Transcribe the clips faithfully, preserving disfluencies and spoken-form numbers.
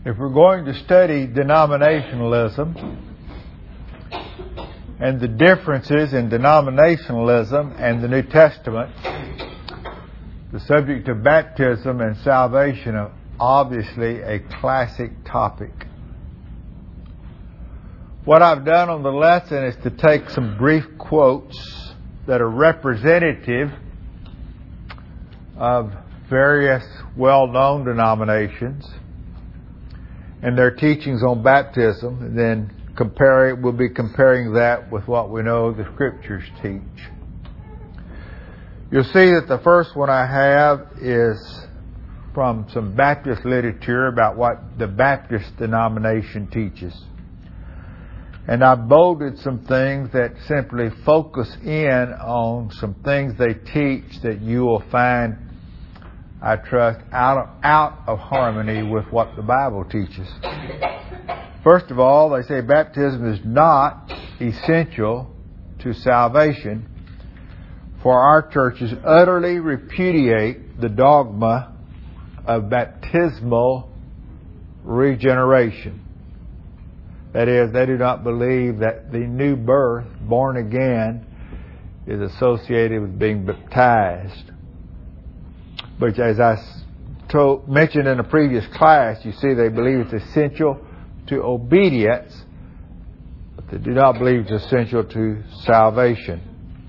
If we're going to study denominationalism and the differences in denominationalism and the New Testament, the subject of baptism and salvation are obviously a classic topic. What I've done on the lesson is to take some brief quotes that are representative of various well-known denominations and their teachings on baptism, and then compare it, we'll be comparing that with what we know the Scriptures teach. You'll see that the first one I have is from some Baptist literature about what the Baptist denomination teaches. And I've bolded some things that simply focus in on some things they teach that you will find, I trust, out of, out of harmony with what the Bible teaches. First of all, they say baptism is not essential to salvation, for our churches utterly repudiate the dogma of baptismal regeneration. That is, they do not believe that the new birth, born again, is associated with being baptized. But as I told, mentioned in a previous class, you see they believe it's essential to obedience, but they do not believe it's essential to salvation.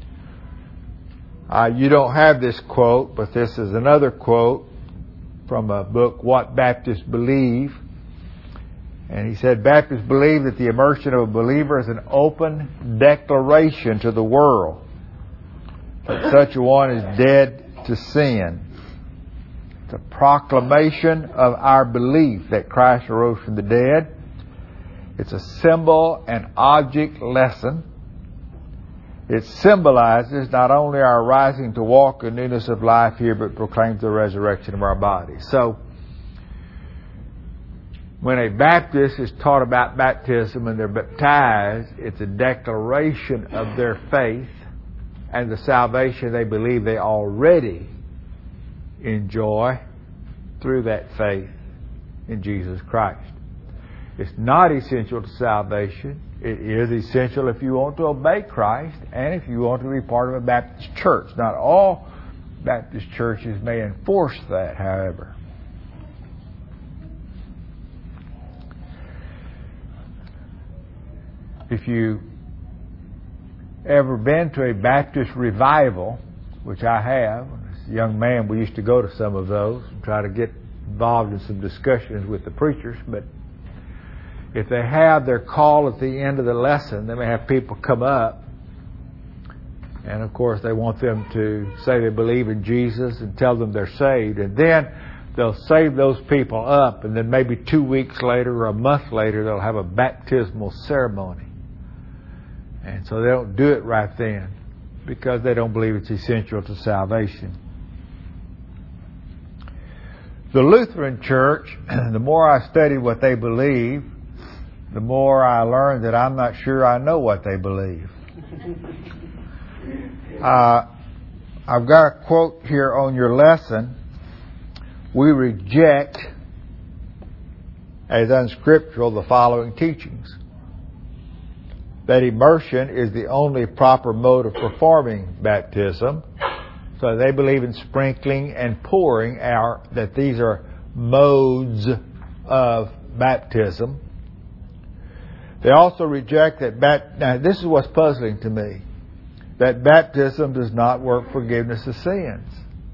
Uh, you don't have this quote, but this is another quote from a book, What Baptists Believe. And he said, Baptists believe that the immersion of a believer is an open declaration to the world that such a one is dead to sin. It's a proclamation of our belief that Christ arose from the dead. It's a symbol and object lesson. It symbolizes not only our rising to walk in newness of life here, but proclaims the resurrection of our bodies. So, when a Baptist is taught about baptism and they're baptized, it's a declaration of their faith and the salvation they believe they already enjoy through that faith in Jesus Christ. It's not essential to salvation. It is essential if you want to obey Christ and if you want to be part of a Baptist church. Not all Baptist churches may enforce that, however. If you ever been to a Baptist revival, which I have, as a young man we used to go to some of those and try to get involved in some discussions with the preachers, but if they have their call at the end of the lesson, they may have people come up, and of course they want them to say they believe in Jesus and tell them they're saved, and then they'll save those people up, and then maybe two weeks later or a month later they'll have a baptismal ceremony. And so they don't do it right then because they don't believe it's essential to salvation. The Lutheran Church, the more I study what they believe, the more I learn that I'm not sure I know what they believe. Uh, I've got a quote here on your lesson. We reject as unscriptural the following teachings. That immersion is the only proper mode of performing baptism. So they believe in sprinkling and pouring out, that these are modes of baptism. They also reject that, bat- now this is what's puzzling to me, that baptism does not work forgiveness of sins.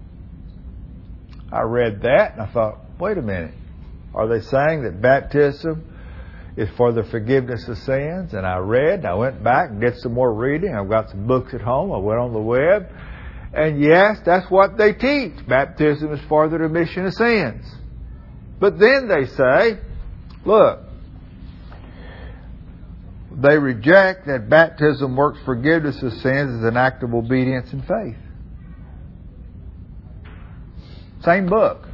I read that and I thought, wait a minute, are they saying that baptism is for the forgiveness of sins? And I read, and I went back and did some more reading. I've got some books at home. I went on the web. And yes, that's what they teach. Baptism is for the remission of sins. But then they say, look, they reject that baptism works forgiveness of sins as an act of obedience and faith. Same book.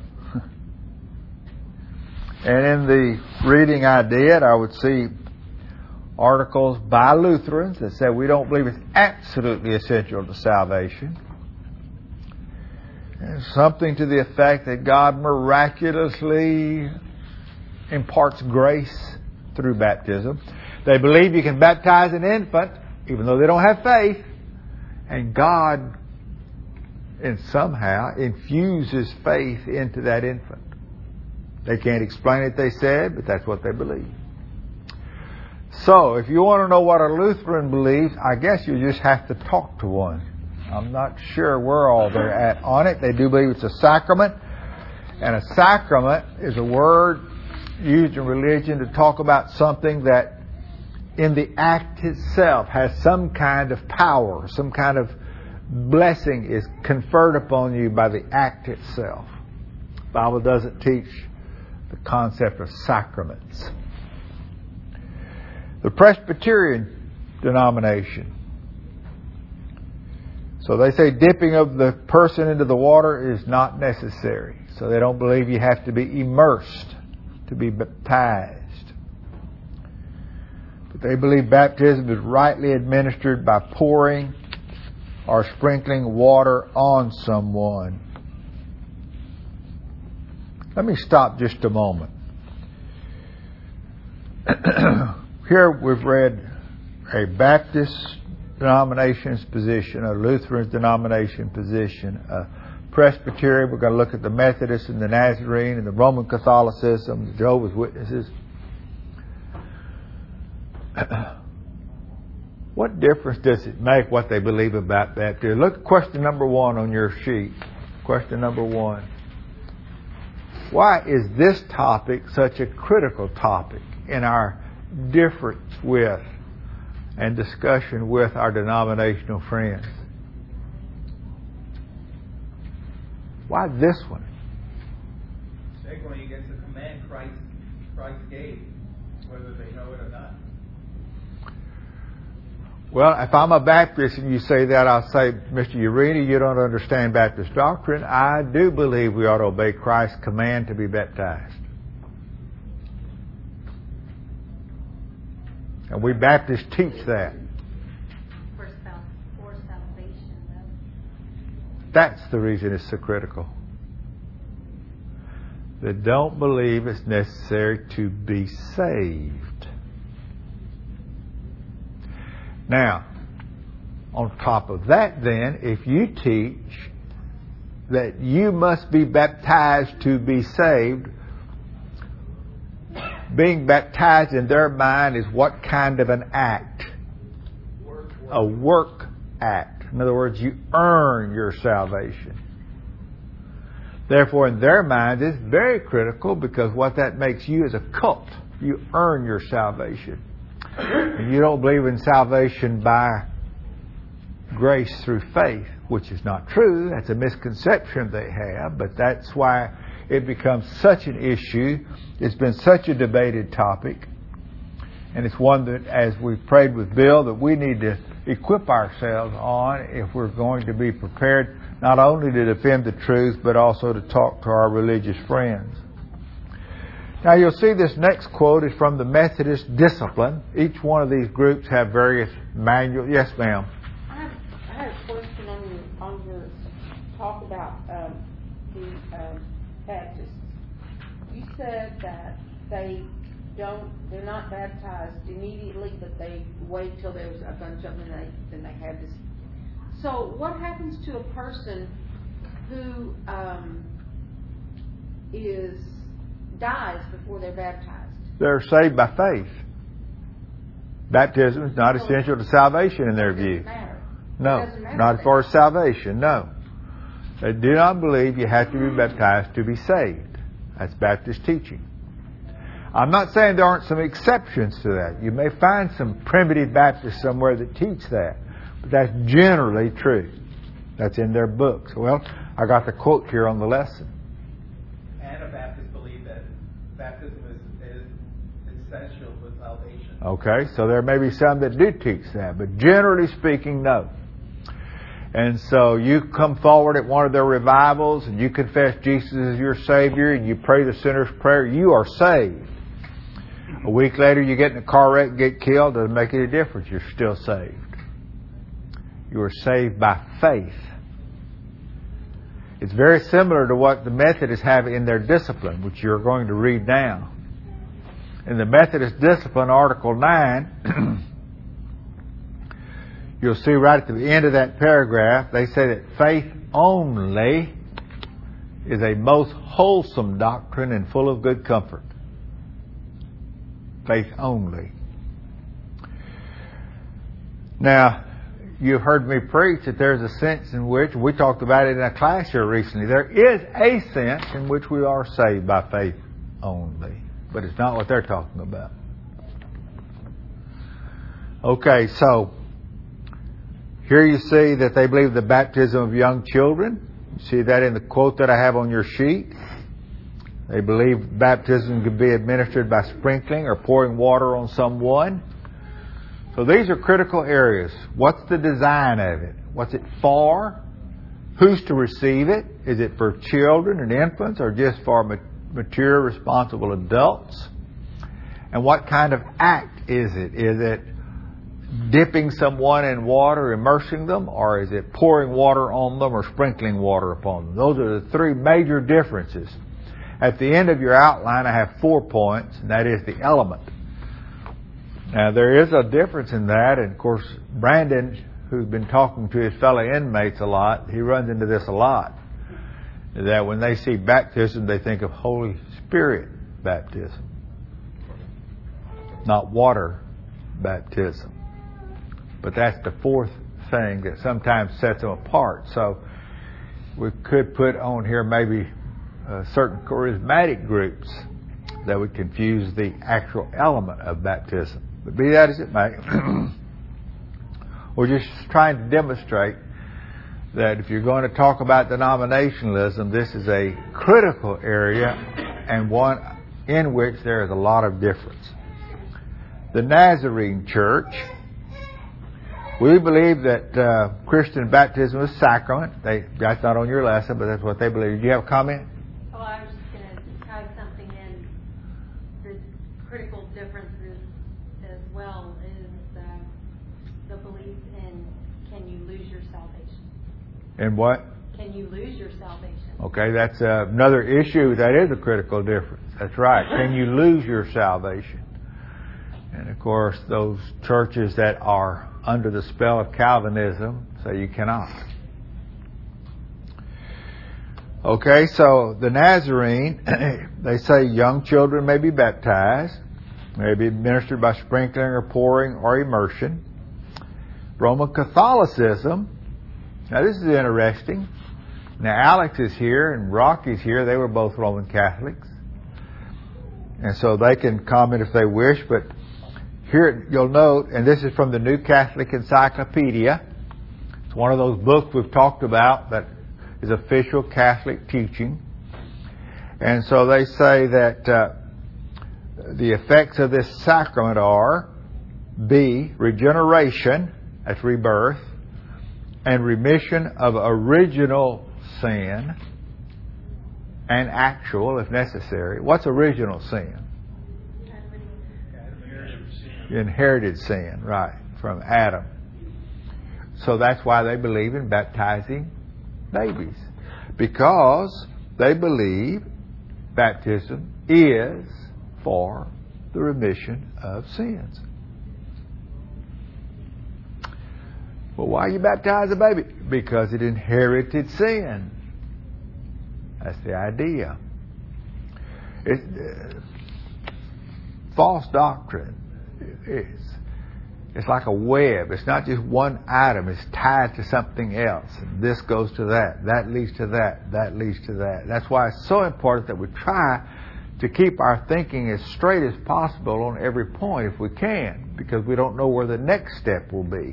And in the reading I did, I would see articles by Lutherans that said we don't believe it's absolutely essential to salvation. And something to the effect that God miraculously imparts grace through baptism. They believe you can baptize an infant, even though they don't have faith, and God, and somehow, infuses faith into that infant. They can't explain it, they said, but that's what they believe. So, if you want to know what a Lutheran believes, I guess you just have to talk to one. I'm not sure where all they're at on it. They do believe it's a sacrament. And a sacrament is a word used in religion to talk about something that in the act itself has some kind of power, some kind of blessing is conferred upon you by the act itself. The Bible doesn't teach the concept of sacraments. The Presbyterian denomination. So they say dipping of the person into the water is not necessary. So they don't believe you have to be immersed to be baptized. But they believe baptism is rightly administered by pouring or sprinkling water on someone. Let me stop just a moment. Here we've read a Baptist denomination's position, a Lutheran denomination position, a Presbyterian. We're going to look at the Methodist and the Nazarene and the Roman Catholicism, the Jehovah's Witnesses. What difference does it make what they believe about baptism? Look at question number one on your sheet. Question number one. Why is this topic such a critical topic in our difference with and discussion with our denominational friends? Why this one? Secondly, against the command Christ, Christ gave, whether they know it or not. Well, if I'm a Baptist and you say that, I'll say, Mister Urini, you don't understand Baptist doctrine. I do believe we ought to obey Christ's command to be baptized. And we Baptists teach that. For, sal- for salvation, though. That's the reason it's so critical. They don't believe it's necessary to be saved. Now, on top of that then, if you teach that you must be baptized to be saved, being baptized in their mind is what kind of an act? Work, work. A work act. In other words, you earn your salvation. Therefore, in their mind, it's very critical because what that makes you is a cult. You earn your salvation. And you don't believe in salvation by grace through faith, which is not true. That's a misconception they have, but that's why it becomes such an issue. It's been such a debated topic. And it's one that, as we prayed with Bill, that we need to equip ourselves on if we're going to be prepared not only to defend the truth, but also to talk to our religious friends. Now you'll see this next quote is from the Methodist Discipline. Each one of these groups have various manuals. Yes, ma'am. I have, I have a question on your, on your talk about um, the um, Baptists. You said that they don't, they're not baptized immediately, but they wait till there's a bunch of them and they, then they have this. So what happens to a person who um, is dies before they're baptized? They're saved by faith. Baptism is not essential to salvation in their view. No, not as far as salvation, no. They do not believe you have to be baptized to be saved. That's Baptist teaching. I'm not saying there aren't some exceptions to that. You may find some primitive Baptists somewhere that teach that. But that's generally true. That's in their books. Well, I got the quote here on the lesson. Anabaptists believe that baptism is, is essential for salvation. Okay, so there may be some that do teach that, but generally speaking, no. And so you come forward at one of their revivals and you confess Jesus as your Savior and you pray the sinner's prayer, you are saved. A week later you get in a car wreck and get killed, doesn't make any difference, you're still saved. You are saved by faith. It's very similar to what the Methodists have in their discipline, which you're going to read now. In the Methodist Discipline, Article nine, you'll see right at the end of that paragraph, they say that faith only is a most wholesome doctrine and full of good comfort. Faith only. Now, you've heard me preach that there's a sense in which, we talked about it in a class here recently, there is a sense in which we are saved by faith only. But it's not what they're talking about. Okay, so here you see that they believe the baptism of young children. You see that in the quote that I have on your sheet. They believe baptism can be administered by sprinkling or pouring water on someone. So these are critical areas. What's the design of it? What's it for? Who's to receive it? Is it for children and infants or just for mature, responsible adults? And what kind of act is it? Is it dipping someone in water, immersing them, or is it pouring water on them or sprinkling water upon them? Those are the three major differences. At the end of your outline, I have four points, and that is the element. Now, there is a difference in that, and of course, Brandon, who's been talking to his fellow inmates a lot, he runs into this a lot. That when they see baptism, they think of Holy Spirit baptism, not water baptism. But that's the fourth thing that sometimes sets them apart. So we could put on here maybe uh, certain charismatic groups that would confuse the actual element of baptism. But be that as it may, we're just trying to demonstrate that if you're going to talk about denominationalism, this is a critical area and one in which there is a lot of difference. The Nazarene Church, we believe that uh, Christian baptism is sacrament. They, that's not on your lesson, but that's what they believe. Do you have a comment? Oh, I was just going to tie something in. The critical differences as well is uh, the belief in can you lose your salvation. And what? Can you lose your salvation? Okay, that's uh, another issue. That is a critical difference. That's right. Can you lose your salvation? And of course, those churches that are under the spell of Calvinism say you cannot. Okay, so the Nazarene, they say young children may be baptized, may be administered by sprinkling or pouring or immersion. Roman Catholicism, now this is interesting. Now Alex is here and Rocky's here. They were both Roman Catholics. And so they can comment if they wish, but here you'll note, and this is from the New Catholic Encyclopedia. It's one of those books we've talked about that is official Catholic teaching. And so they say that uh, the effects of this sacrament are B, regeneration, that's rebirth, and remission of original sin and actual, if necessary. What's original sin? Inherited sin, right, from Adam. So that's why they believe in baptizing babies. Because they believe baptism is for the remission of sins. Well, why you baptize a baby? Because it inherited sin. That's the idea. It, uh, false doctrine is it's like a web. It's not just one item. It's tied to something else. And this goes to that. That leads to that. That leads to that. That's why it's so important that we try to keep our thinking as straight as possible on every point if we can, because we don't know where the next step will be.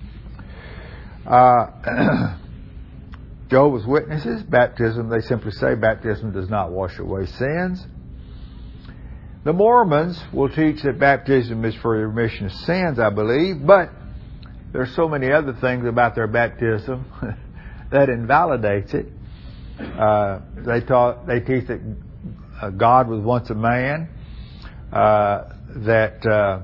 Uh, Jehovah's Witnesses, baptism, they simply say baptism does not wash away sins. The Mormons will teach that baptism is for the remission of sins, I believe, but there's so many other things about their baptism that invalidates it. Uh, they taught, they teach that uh, God was once a man, uh, that uh,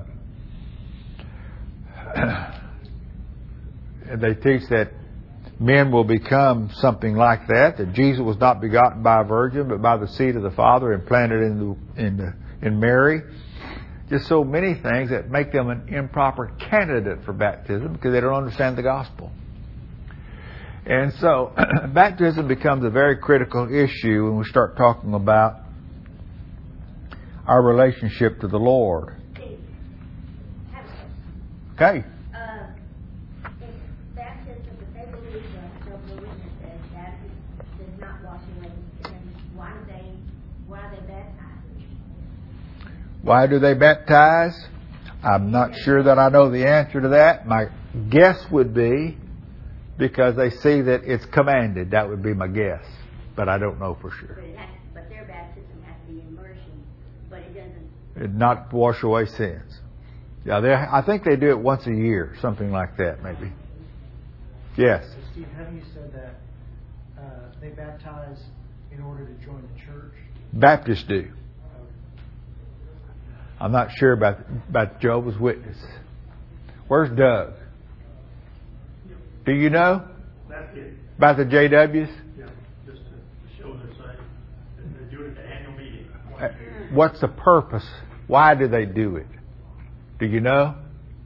they teach that men will become something like that, that Jesus was not begotten by a virgin, but by the seed of the Father and planted in the, in the, in Mary. just so many things that make them an improper candidate for baptism because they don't understand the gospel. And so baptism becomes a very critical issue when we start talking about our relationship to the Lord. Okay. Uh, in baptism, if they believe that Jehovah's Witness says baptism does not wash away sins, why do they why are they baptized? Why do they baptize? I'm not sure that I know the answer to that. My guess would be because they see that it's commanded. That would be my guess, but I don't know for sure. But, it has, but their baptism has to be immersion, but it doesn't. It not wash away sins. Yeah, they. I think they do it once a year, something like that, maybe. Yes. So Steve, haven't you said that uh, they baptize in order to join the church? Baptists do. I'm not sure about about Jehovah's Witness. Where's Doug? Do you know That's it. about the J Ws? Yeah, just to show their site. They do it at the annual meeting. Uh, What's the purpose? Why do they do it? Do you know?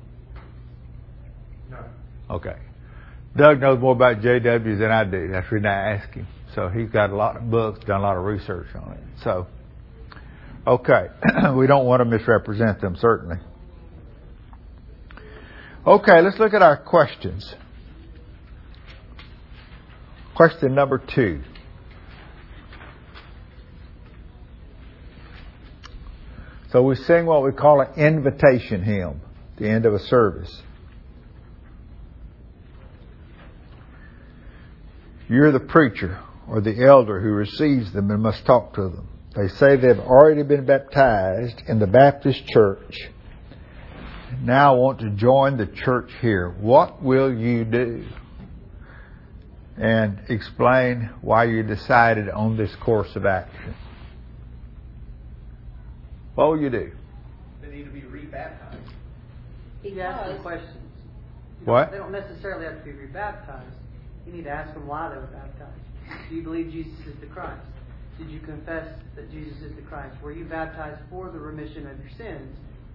No. Okay. Doug knows more about J Ws than I do. That's the reason I asked him. So he's got a lot of books, done a lot of research on it. So, okay. We don't want to misrepresent them, certainly. Okay, let's look at our questions. Question number two. So we sing what we call an invitation hymn at the end of a service. You're the preacher or the elder who receives them and must talk to them. They say they've already been baptized in the Baptist church. Now want to join the church here. What will you do? And explain why you decided on this course of action. What will you do? They need to be rebaptized. You ask them questions. You What? Don't, they don't necessarily have to be rebaptized. You need to ask them why they were baptized. Do you believe Jesus is the Christ? Did you confess that Jesus is the Christ? Were you baptized for the remission of your sins?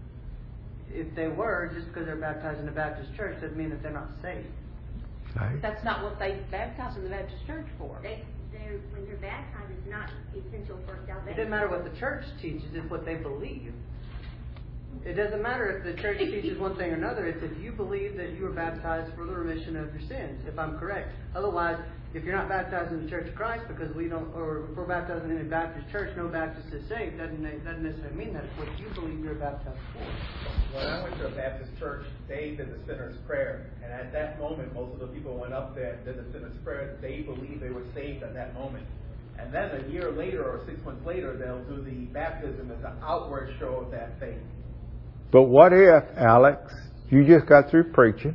If they were, just because they're baptized in the Baptist church doesn't mean that they're not saved. Right. That's not what they baptize in the Baptist church for. They, they're, when they're baptized, it's not essential for salvation. It doesn't matter what the church teaches, it's what they believe. It doesn't matter if the church teaches one thing or another. It's if you believe that you were baptized for the remission of your sins, if I'm correct. Otherwise, if you're not baptized in the Church of Christ because we don't, or if we're baptized in a Baptist church, no Baptist is saved, doesn't, doesn't necessarily mean that. It's what you believe you're baptized for. When I went to a Baptist church, they did the sinner's prayer. And at that moment, most of the people went up there and did the sinner's prayer. They believed they were saved at that moment. And then a year later or six months later, they'll do the baptism as an outward show of that faith. But what if, Alex, you just got through preaching,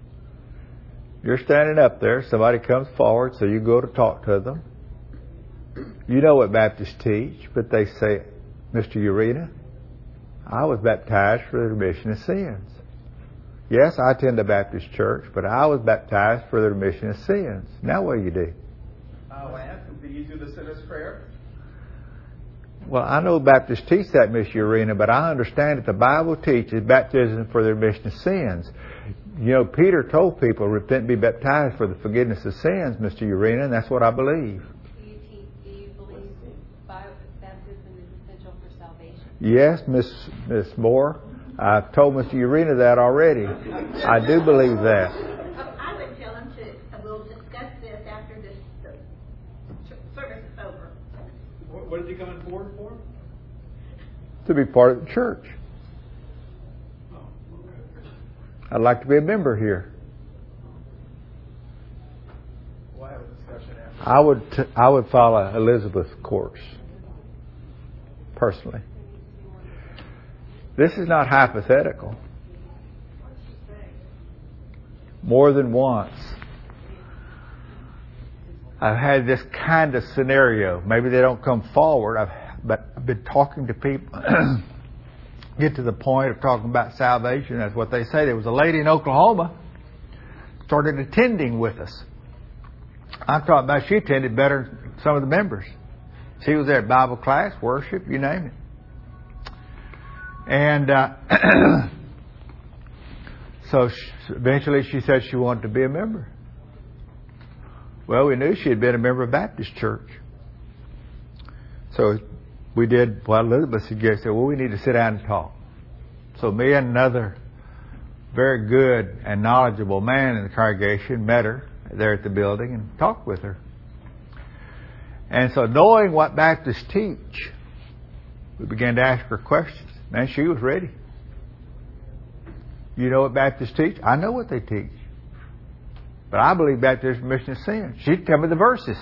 you're standing up there, somebody comes forward, so you go to talk to them. You know what Baptists teach, but they say, Mister Urena, I was baptized for the remission of sins. Yes, I attend a Baptist church, but I was baptized for the remission of sins. Now what do you do? I'll ask them, do you do the sinner's prayer? Well, I know Baptists teach that, Miss Urena, but I understand that the Bible teaches baptism for the remission of sins. You know, Peter told people, repent and be baptized for the forgiveness of sins, Mister Urena, and that's what I believe. Do you, teach, do you believe baptism is essential for salvation? Yes, Miss Miss Moore. I've told Mister Urena that already. I do believe that. I would tell them to, we'll discuss this after this the service is over. What, what is he coming forward for? To be part of the church. Oh, okay. I'd like to be a member here. We'll have a discussion after. I would t- I would follow Elizabeth's course, personally. This is not hypothetical. More than once, I've had this kind of scenario. Maybe they don't come forward, I've, but I've been talking to people, get to the point of talking about salvation. That's what they say. There was a lady in Oklahoma started attending with us. I'm talking about she attended better than some of the members. She was there at Bible class, worship, you name it. And uh, so she, eventually she said she wanted to be a member. Well, we knew she had been a member of Baptist Church. So we did what Elizabeth suggested. Well, we need to sit down and talk. So me and another very good and knowledgeable man in the congregation met her there at the building and talked with her. And so knowing what Baptists teach, we began to ask her questions. Man, she was ready. You know what Baptists teach? I know what they teach. But I believe Baptist remission of sin. She'd tell me the verses.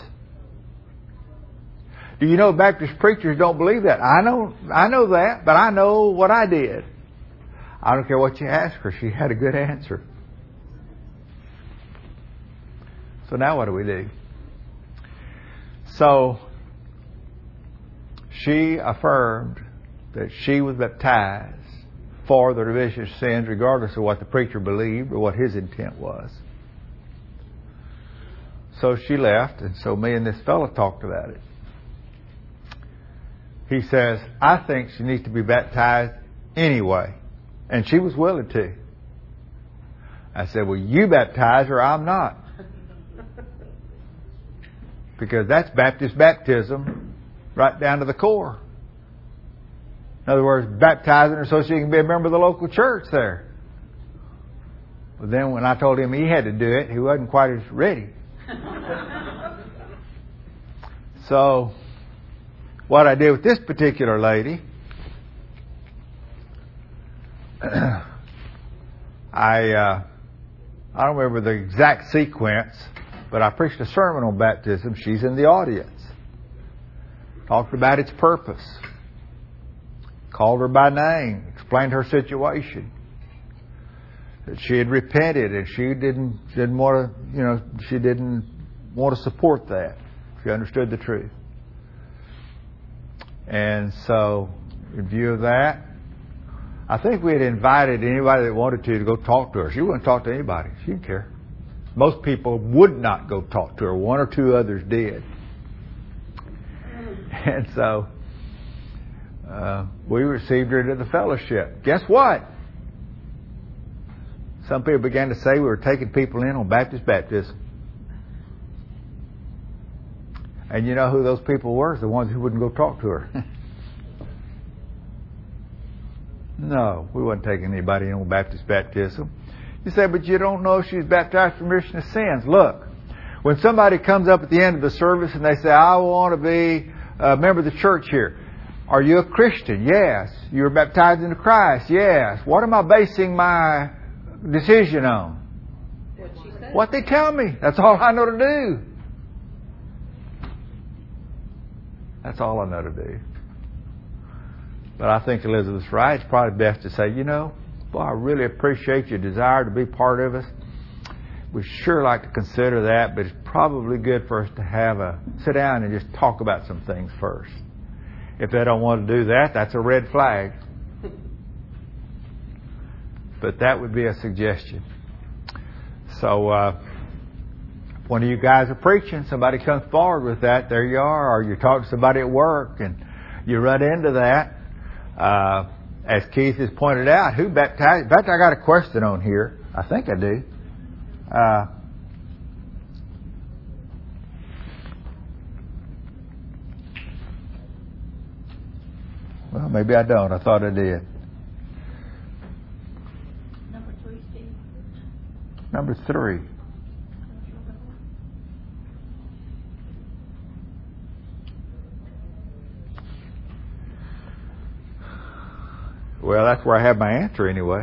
Do you know Baptist preachers don't believe that? I know, I know that, but I know what I did. I don't care what you ask her. She had a good answer. So now what do we do? So she affirmed that she was baptized for the remission of sins, regardless of what the preacher believed or what his intent was. So she left, and so me and this fellow talked about it. He says, I think she needs to be baptized anyway. And she was willing to. I said, well, you baptize her, I'm not. Because that's Baptist baptism right down to the core. In other words, baptizing her so she can be a member of the local church there. But then when I told him he had to do it, he wasn't quite as ready. So what I did with this particular lady, I uh, I don't remember the exact sequence, but I preached a sermon on baptism. She's in the audience. Talked about its purpose. Called her by name. Explained her situation. That she had repented and she didn't didn't want to, you know, she didn't want to support that. She understood the truth. And so, in view of that, I think we had invited anybody that wanted to to go talk to her. She wouldn't talk to anybody. She didn't care. Most people would not go talk to her. One or two others did. And so, uh, we received her into the fellowship. Guess what? Some people began to say we were taking people in on Baptist baptism. And you know who those people were? The ones who wouldn't go talk to her. No, we wasn't taking anybody in on Baptist baptism. You say, but you don't know if she's baptized for remission of sins. Look, when somebody comes up at the end of the service and they say, I want to be a member of the church here. Are you a Christian? Yes. You were baptized into Christ? Yes. What am I basing my decision on? What she said. What they tell me. That's all I know to do. That's all I know to do. But I think Elizabeth's right. It's probably best to say, you know, boy, I really appreciate your desire to be part of us. We'd sure like to consider that, but it's probably good for us to have a sit down and just talk about some things first. If they don't want to do that, that's a red flag. But that would be a suggestion. So, uh, one of you guys are preaching, somebody comes forward with that, there you are, or you're talking to somebody at work and you run into that. Uh, as Keith has pointed out, who baptized? In fact, I got a question on here. I think I do. Uh, well, maybe I don't. I thought I did. Number three, Steve. Number three. Well, that's where I have my answer anyway.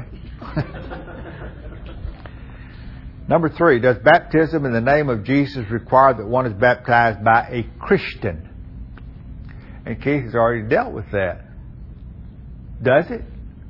Number three, does baptism in the name of Jesus require that one is baptized by a Christian? And Keith has already dealt with that. Does it?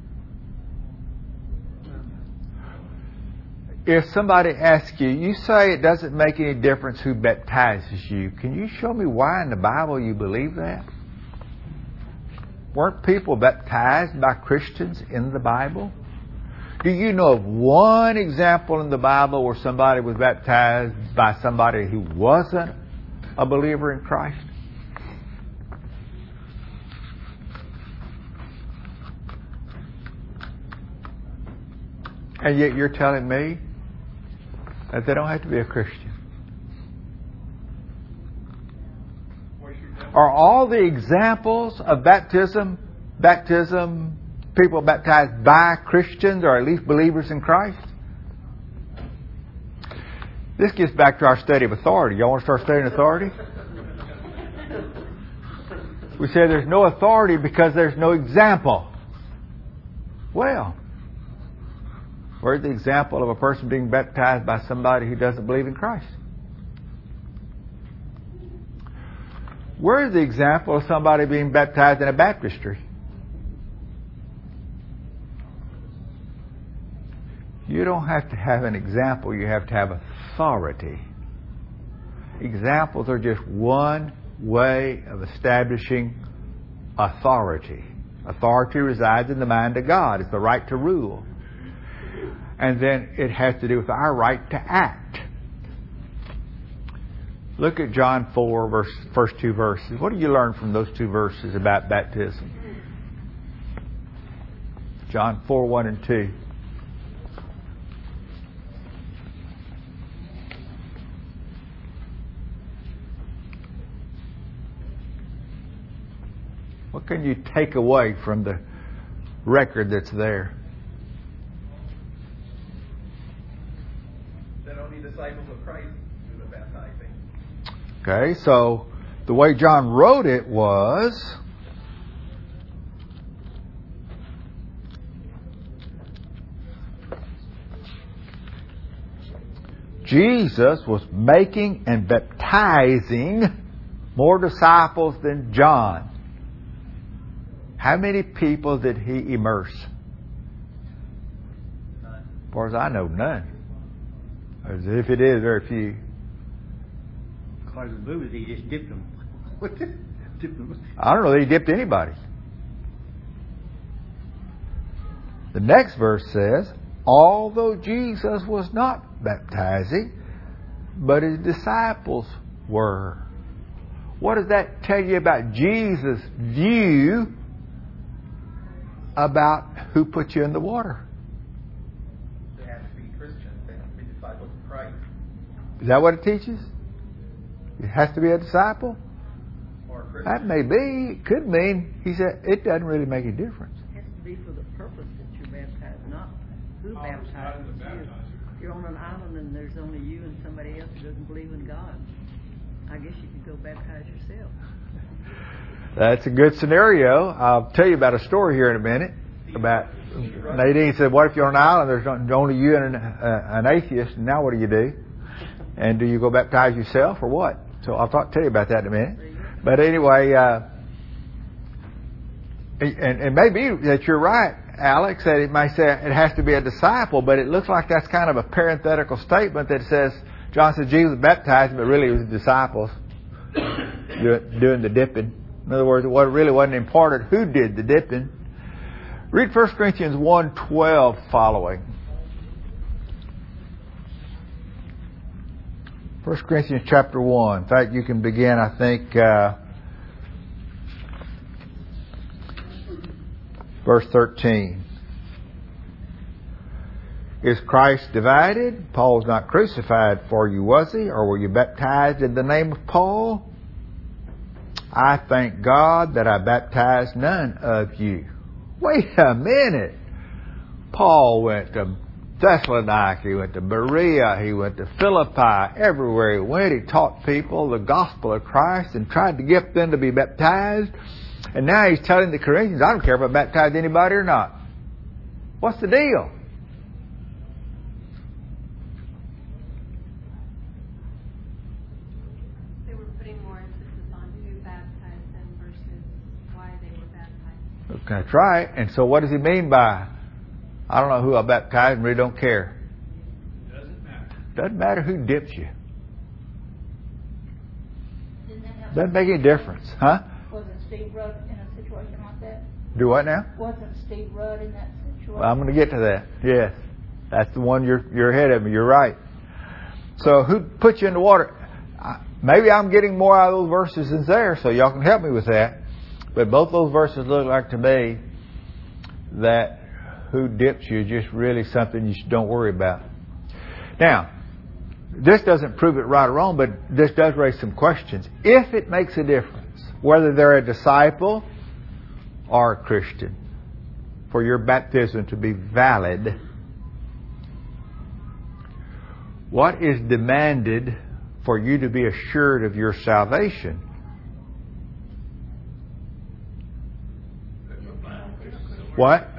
If somebody asks you, you say it doesn't make any difference who baptizes you. Can you show me why in the Bible you believe that? Weren't people baptized by Christians in the Bible? Do you know of one example in the Bible where somebody was baptized by somebody who wasn't a believer in Christ? And yet you're telling me that they don't have to be a Christian. Are all the examples of baptism, baptism, people baptized by Christians or at least believers in Christ? This gets back to our study of authority. Y'all want to start studying authority? We say there's no authority because there's no example. Well, where's the example of a person being baptized by somebody who doesn't believe in Christ? Where's the example of somebody being baptized in a baptistry? You don't have to have an example, you have to have authority. Examples are just one way of establishing authority. Authority resides in the mind of God. It's the right to rule. And then it has to do with our right to act. Look at John four, verse, first two verses. What do you learn from those two verses about baptism? John four, one and two. What can you take away from the record that's there? That only disciples of Christ do the baptizing. Okay, so the way John wrote it was, Jesus was making and baptizing more disciples than John. How many people did he immerse? None. As far as I know, none. As if it is, very few. According to the movies, he just dipped them. dipped them. I don't know that he dipped anybody. The next verse says, although Jesus was not baptizing, but his disciples were. What does that tell you about Jesus' view about who put you in the water? They have to be Christians. They have to be disciples of Christ. Is that what it teaches? It has to be a disciple? Or a Christian. That may be. It could mean, he said, it doesn't really make a difference. It has to be for the purpose that you're baptized, not who baptizes you. If you're on an island and there's only you and somebody else who doesn't believe in God, I guess you could go baptize yourself. That's a good scenario. I'll tell you about a story here in a minute. About Nadine said, what if you're on an island, there's only you and an, uh, an atheist, and now what do you do? And do you go baptize yourself or what? So I'll talk, tell you about that in a minute. But anyway, uh, and, and maybe that you're right, Alex, that it might say it has to be a disciple, but it looks like that's kind of a parenthetical statement that says, John says Jesus was baptized, but really it was the disciples doing the dipping. In other words, it really wasn't important who did the dipping. Read First Corinthians one twelve following. First Corinthians chapter one. In fact, you can begin, I think, uh, verse thirteen. Is Christ divided? Paul was not crucified for you, was he? Or were you baptized in the name of Paul? I thank God that I baptized none of you. Wait a minute. Paul went to Thessalonica, he went to Berea, he went to Philippi. Everywhere he went, he taught people the gospel of Christ and tried to get them to be baptized. And now he's telling the Corinthians, I don't care if I baptize anybody or not. What's the deal? They were putting more emphasis on who baptized them versus why they were baptized. That's right. And so what does he mean by, I don't know who I baptized and really don't care? Doesn't matter. Doesn't matter who dips you. Didn't that happen? Doesn't make any difference. Huh? Wasn't Steve Rudd in a situation like that? Do what now? Wasn't Steve Rudd in that situation? Well, I'm going to get to that. Yes. That's the one you're, you're ahead of me. You're right. So who put you in the water? Maybe I'm getting more out of those verses than there, so y'all can help me with that. But both those verses look like to me that who dips you is just really something you don't worry about. Now, this doesn't prove it right or wrong, but this does raise some questions. If it makes a difference, whether they're a disciple or a Christian, for your baptism to be valid, what is demanded for you to be assured of your salvation? What?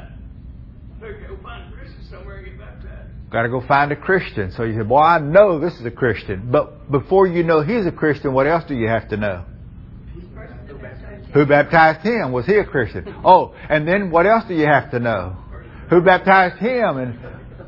Got to go find a Christian. So you say, "Boy, I know this is a Christian." But before you know he's a Christian, what else do you have to know? Who baptized him? Was he a Christian? Oh, and then what else do you have to know? Who baptized him? And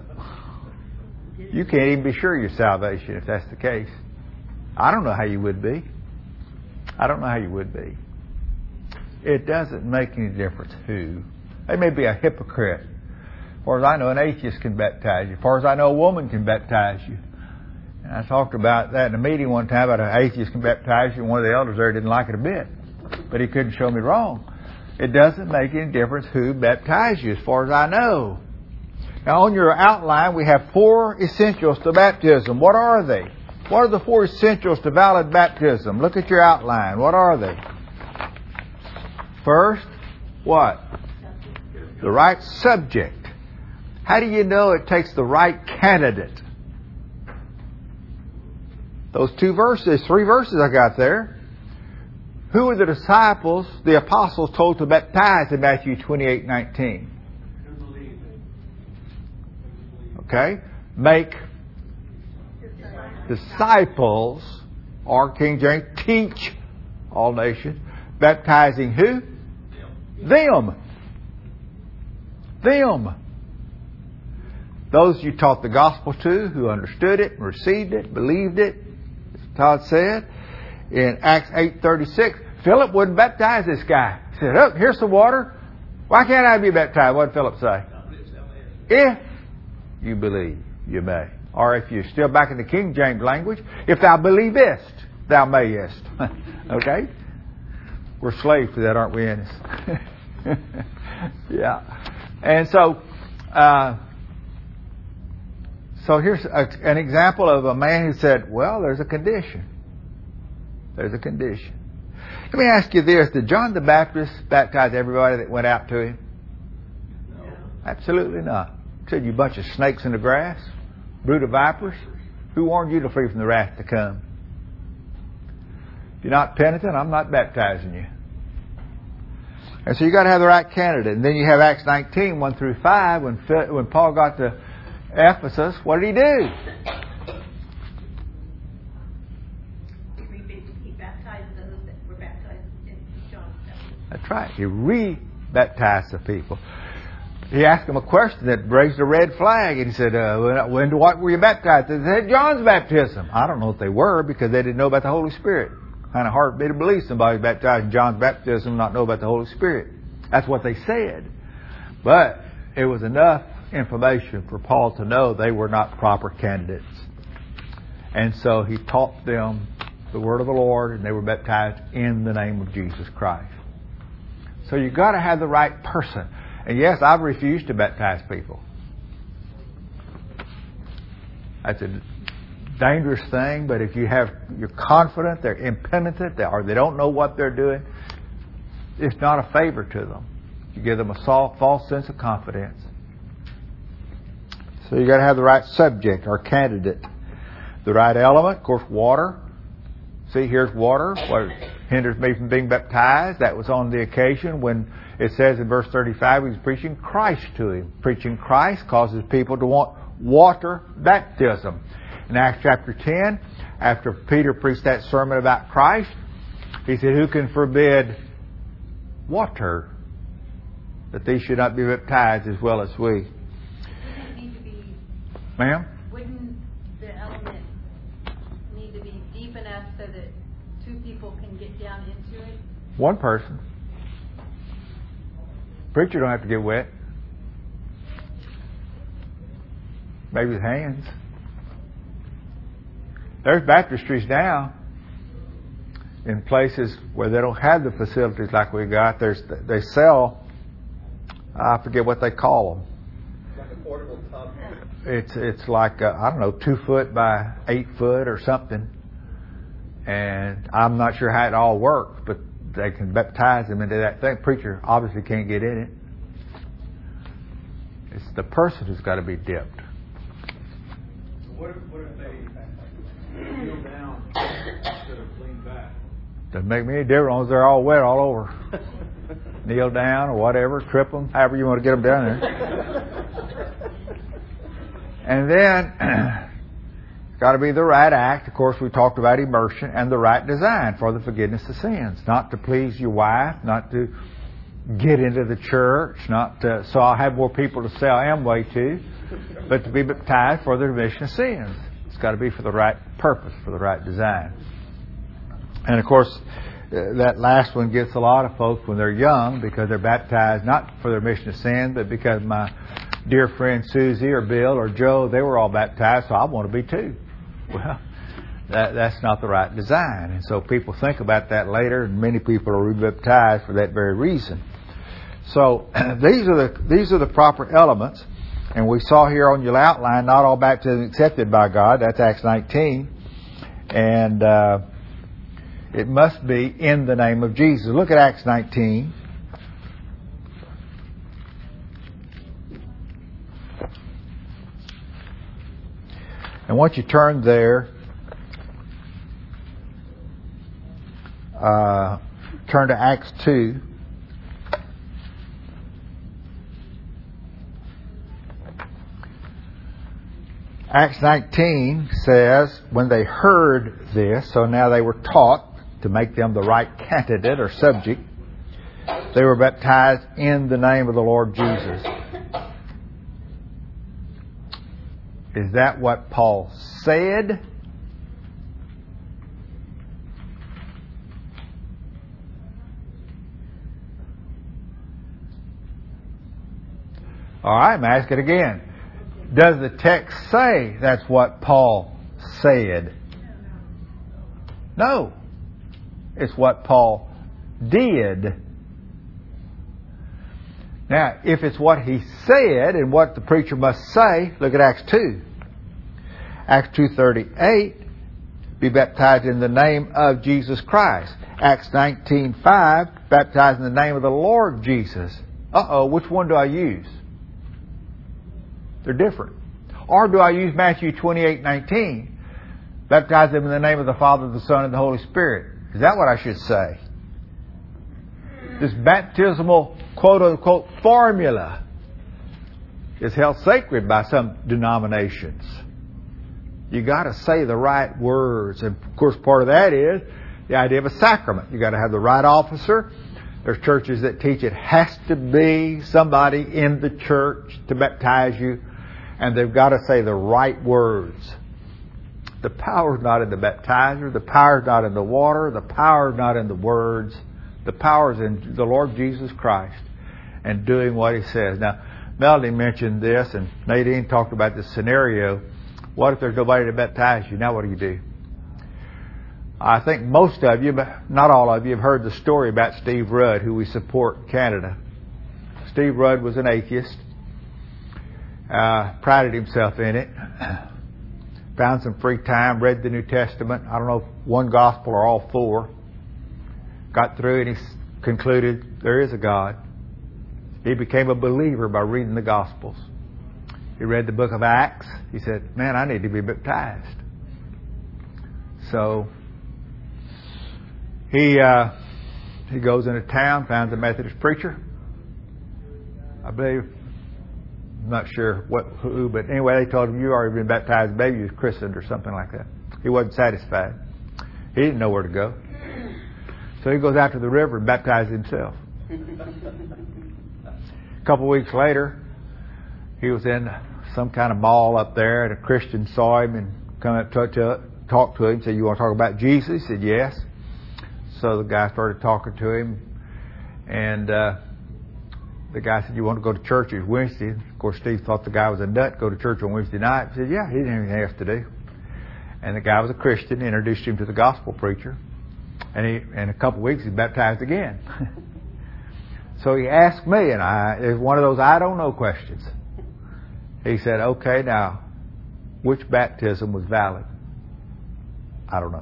you can't even be sure of your salvation if that's the case. I don't know how you would be. I don't know how you would be. It doesn't make any difference who. They may be a hypocrite. As far as I know, an atheist can baptize you. As far as I know, a woman can baptize you. And I talked about that in a meeting one time about an atheist can baptize you, and one of the elders there didn't like it a bit. But he couldn't show me wrong. It doesn't make any difference who baptized you, as far as I know. Now, on your outline, we have four essentials to baptism. What are they? What are the four essentials to valid baptism? Look at your outline. What are they? First, what? The right subject. How do you know it takes the right candidate? Those two verses, three verses I got there. Who were the disciples, the apostles, told to baptize in Matthew twenty-eight nineteen? Okay? Make disciples, or King James, teach all nations. Baptizing who? Them. Them. Those you taught the gospel to, who understood it, received it, believed it, as Todd said. In Acts eight thirty-six, Philip wouldn't baptize this guy. He said, "Look, here's the water. Why can't I be baptized?" What did Philip say? If you believe, you may. Or if you're still back in the King James language, if thou believest, thou mayest. Okay? We're slaves to that, aren't we, Ennis? Yeah. And so, uh, so here's a, an example of a man who said, well, there's a condition. There's a condition. Let me ask you this. Did John the Baptist baptize everybody that went out to him? No. Absolutely not. He said, "You bunch of snakes in the grass, brood of vipers. Who warned you to flee from the wrath to come? If you're not penitent, I'm not baptizing you." And so you got to have the right candidate. And then you have Acts nineteen, one through five. When when Paul got to Ephesus, what did he do? He baptized those that were baptized in John's baptism. That's right. He re-baptized the people. He asked them a question that raised a red flag. And he said, uh, when, what were you baptized? They said, John's baptism. I don't know if they were, because they didn't know about the Holy Spirit. Kind of hard for me to believe somebody baptized in John's baptism not know about the Holy Spirit. That's what they said. But it was enough information for Paul to know they were not proper candidates. And so he taught them the word of the Lord, and they were baptized in the name of Jesus Christ. So you've got to have the right person. And yes, I've refused to baptize people. That's a dangerous thing, but if you have, you're confident, they're impenitent, they, or they don't know what they're doing, it's not a favor to them. You give them a false sense of confidence. So you got to have the right subject or candidate, the right element. Of course, water. See, here's water. What hinders me from being baptized? That was on the occasion when it says in verse thirty-five, he was preaching Christ to him. Preaching Christ causes people to want water baptism. In Acts chapter ten, after Peter preached that sermon about Christ, he said, "Who can forbid water, that these should not be baptized as well as we?" Wouldn't it need to be, Ma'am? wouldn't the element need to be deep enough so that two people can get down into it? One person. Preacher don't have to get wet. Maybe with hands. There's baptistries now in places where they don't have the facilities like we got. There's they sell I forget what they call them. Like a portable tub. It's it's like uh, I don't know, two foot by eight foot or something, and I'm not sure how it all works, but they can baptize them into that thing. Preacher obviously can't get in it. It's the person who's got to be dipped. So what if, what if they kneel down instead of lean back? Doesn't make me any difference. They're all wet all over. Kneel down or whatever, trip them, however you want to get them down there. And then, it's got to be the right act. Of course, we talked about immersion and the right design for the forgiveness of sins. Not to please your wife, not to get into the church, not to, so I'll have more people to sell Amway to, but to be baptized for the remission of sins. It's got to be for the right purpose, for the right design. And of course, that last one gets a lot of folks when they're young because they're baptized not for the remission of sin, but because my dear friend Susie or Bill or Joe, they were all baptized, so I want to be too. Well, that, that's not the right design. And so people think about that later, and many people are rebaptized for that very reason. So these are the these are the proper elements. And we saw here on your outline, not all baptism accepted by God. That's Acts nineteen. And uh, it must be in the name of Jesus. Look at Acts nineteen. And once you turn there, uh, turn to Acts two. Acts nineteen says, when they heard this, so now they were taught to make them the right candidate or subject, they were baptized in the name of the Lord Jesus. Is that what Paul said? All right, I'm asking again. Does the text say that's what Paul said? No. It's what Paul did. Now, if it's what he said and what the preacher must say, look at Acts two. Acts two thirty-eight, be baptized in the name of Jesus Christ. Acts nineteen five, baptized in the name of the Lord Jesus. Uh-oh, which one do I use? They're different. Or do I use Matthew twenty-eight nineteen, baptize them in the name of the Father, the Son, and the Holy Spirit? Is that what I should say? This baptismal quote-unquote formula is held sacred by some denominations. You got to say the right words. And of course, part of that is the idea of a sacrament. You got to have the right officer. There's churches that teach it has to be somebody in the church to baptize you, and they've got to say the right words. The power's not in the baptizer. The power's not in the water. The power's not in the words. The power's in the Lord Jesus Christ and doing what He says. Now, Melody mentioned this, and Nadine talked about this scenario. What if there's nobody to baptize you? Now what do you do? I think most of you, but not all of you, have heard the story about Steve Rudd, who we support in Canada. Steve Rudd was an atheist. Uh, prided himself in it. Found some free time, read the New Testament. I don't know if one gospel or all four. Got through and he concluded there is a God. He became a believer by reading the Gospels. He read the book of Acts. He said, man, I need to be baptized. So he uh, he goes into town, finds a Methodist preacher. I believe, I'm not sure what who, but anyway, they told him, you already been baptized, baby, you was christened or something like that. He wasn't satisfied. He didn't know where to go. So he goes out to the river and baptizes himself. A couple of weeks later, he was in some kind of mall up there, and a Christian saw him and come up to, to talk to him and said, you want to talk about Jesus? He said, yes. So the guy started talking to him, and uh, the guy said, you want to go to church? It's Wednesday. Of course, Steve thought the guy was a nut, go to church on Wednesday night. He said, yeah, he didn't have anything else to do. And the guy was a Christian, introduced him to the gospel preacher. And he, in a couple of weeks, he baptized again. So he asked me, and I, it's one of those I don't know questions. He said, okay, now, which baptism was valid? I don't know.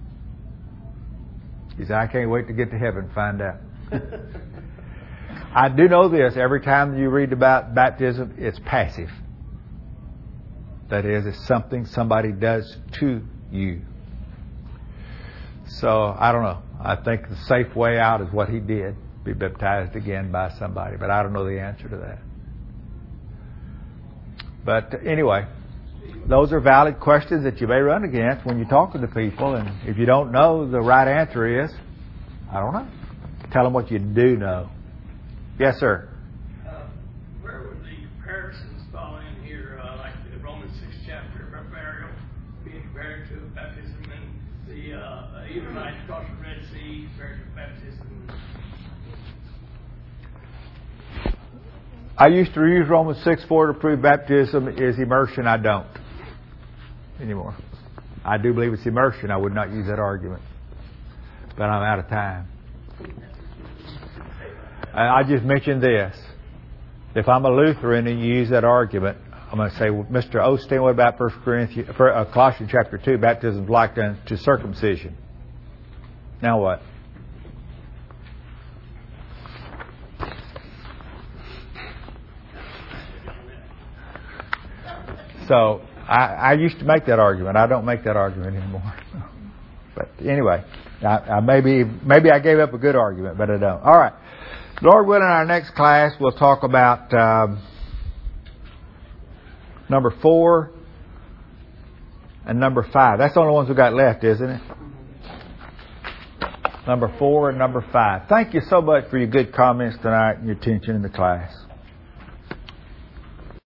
He said, I can't wait to get to heaven and find out. I do know this. Every time you read about baptism, it's passive. That is, it's something somebody does to you. So, I don't know. I think the safe way out is what he did. Be baptized again by somebody. But I don't know the answer to that. But anyway, those are valid questions that you may run against when you're talking to people. And if you don't know, the right answer is, I don't know. Tell them what you do know. Yes, sir. Uh, where would the comparisons fall in here, uh, like the Romans sixth chapter, burial, being compared to baptism, and the uh, Israelites across the Red Sea compared to baptism? I used to use Romans six four to prove baptism is immersion. I don't anymore. I do believe it's immersion. I would not use that argument. But I'm out of time. I just mentioned this. If I'm a Lutheran and you use that argument, I'm going to say, well, Mister Osteen, what about First Corinthians, uh, Colossians chapter two, baptism is like to circumcision? Now what? So I, I used to make that argument. I don't make that argument anymore. But anyway, I, I maybe maybe I gave up a good argument, but I don't. All right. Lord willing, in our next class, we'll talk about um, number four and number five. That's the only ones we got left, isn't it? Number four and number five. Thank you so much for your good comments tonight and your attention in the class.